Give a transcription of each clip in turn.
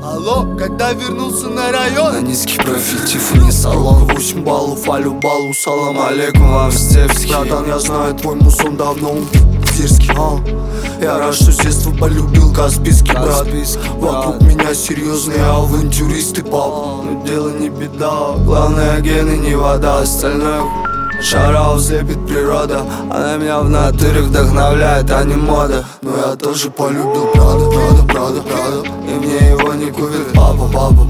Алло, когда вернулся на район? На низкий профиль Тиффани салон 8 баллов, алю балу, салам алейкум вам, Стевский. Братан, я знаю, твой мусон давно дерзкий, Я рад, что с детства полюбил Каспийский брат. Вокруг меня серьезные авантюристы, пап. Но дело не беда, главное гены, не вода. Остальное шарау слепит природа. Она меня в натуре вдохновляет, а не мода. Но я тоже полюбил Прада. И мне его не купит папа.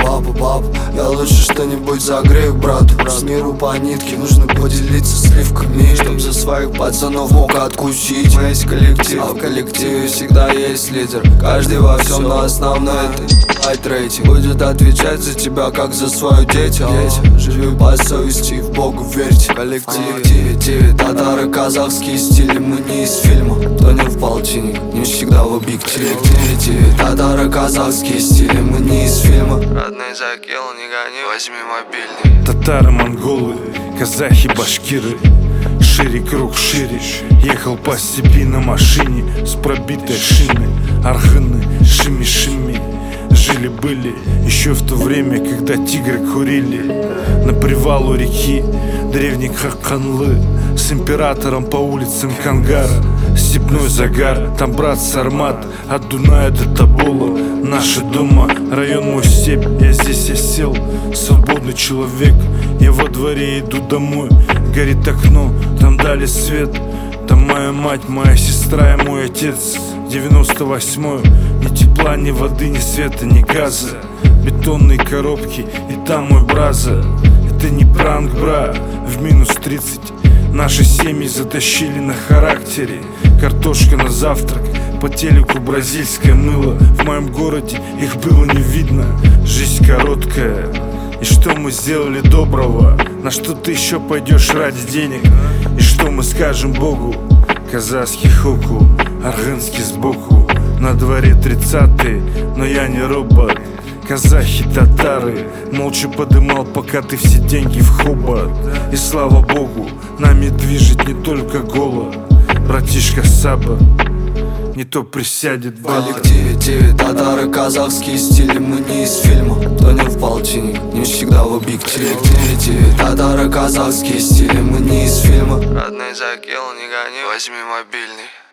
Я лучше что-нибудь загрею брату. С миру по нитке, нужно поделиться сливками, чтоб за своих пацанов мог откусить. Мы есть коллектив, а в коллективе всегда есть лидер. Каждый во всем, но основной это лайт-рейтинг. Будет отвечать за тебя, как за свою детям. Живи по совести, в Богу верьте. В коллективе татары, казахские стили. Мы не из фильма, то не в полтинник, не всегда в объективе. Татары, казахские стили. Мы не из фильма. Родной закел, не гони, возьми мобильный. Татары, монголы, казахи, башкиры. Шире круг, шире. Ехал по степи на машине с пробитой шиной. Арханы, шими-шими. Жили-были еще в то время, когда тигры курили на привал у реки древней Хаканлы. С императором по улицам Кангара. Степной загар, там брат Сармат. От Дуная до Тобола. Наши дома, район мой степь. Я здесь осел, свободный человек. Я во дворе иду домой. Горит окно, там дали свет. Там моя мать, моя сестра и мой отец. 98-й, ни тепла, ни воды, ни света, ни газа. Бетонные коробки, и там мой браза. Это не пранк, бра, в минус 30. Наши семьи затащили на характере. Картошка на завтрак, по телеку бразильское мыло. В моем городе их было не видно. Жизнь короткая, и что мы сделали доброго? На что ты еще пойдешь ради денег? И что мы скажем Богу? Казахский хуку, аргынский сбоку. На дворе 30-е, но я не робот. Казахи, татары, молча подымал, пока ты все деньги в хобот. И слава Богу, нами движет не только голод. Братишка Саба, не то присядет в коллективе татары, казахские стили. Мы не из фильма, то не в полтинник, не всегда в объективе. Татары, казахские стили. Мы не из фильма. Родной закел, не гони, возьми мобильный.